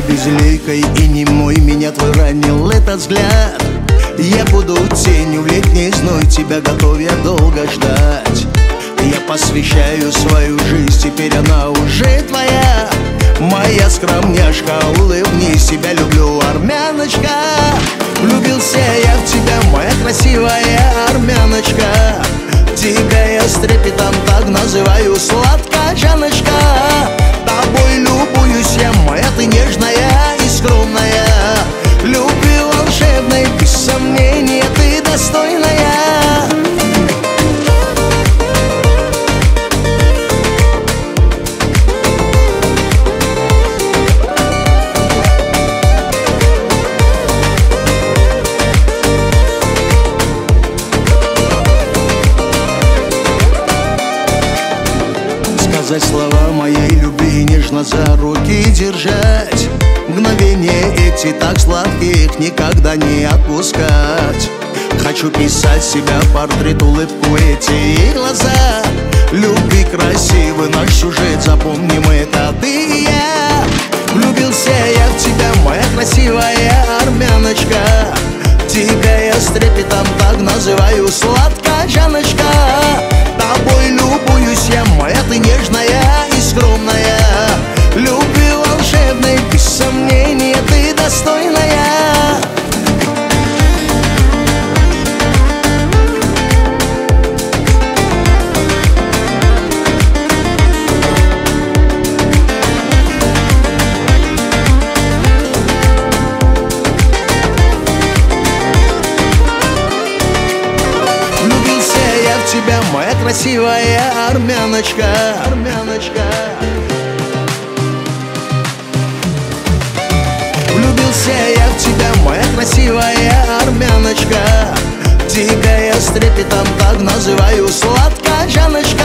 безликой и немой меня твой ранил этот взгляд. Я буду тенью в летний зной, тебя готов я долго ждать. Я посвящаю свою жизнь, теперь она уже твоя. Моя скромняшка, улыбнись, тебя люблю, армяночка. Влюбился я в тебя, моя красивая армяночка. Тебя я с трепетом так называю, сладкая Жанночка. Тобой любуюсь я, моя ты нежная и скромная. Любви волшебной, без сомнения, ты достойная. Сказать слова моей любви, нежно за руки держать. Мгновения эти так сладких никогда не отпускать. Хочу писать себя портрет, улыбку эти глаза. Любви красивый наш сюжет, запомним это ты и я. Влюбился я в тебя, моя красивая армяночка. Тебя я с трепетом так называю, сладкая Жанночка. Тобой любуюсь я, моя ты нежная и скромная. Любви волшебной, без сомнения, ты достойная. Влюбился я в тебя, моя красивая армяночка, армяночка. Влюбился я в тебя, моя красивая армяночка. Тебя я с трепетом так называю, сладкая Жанночка.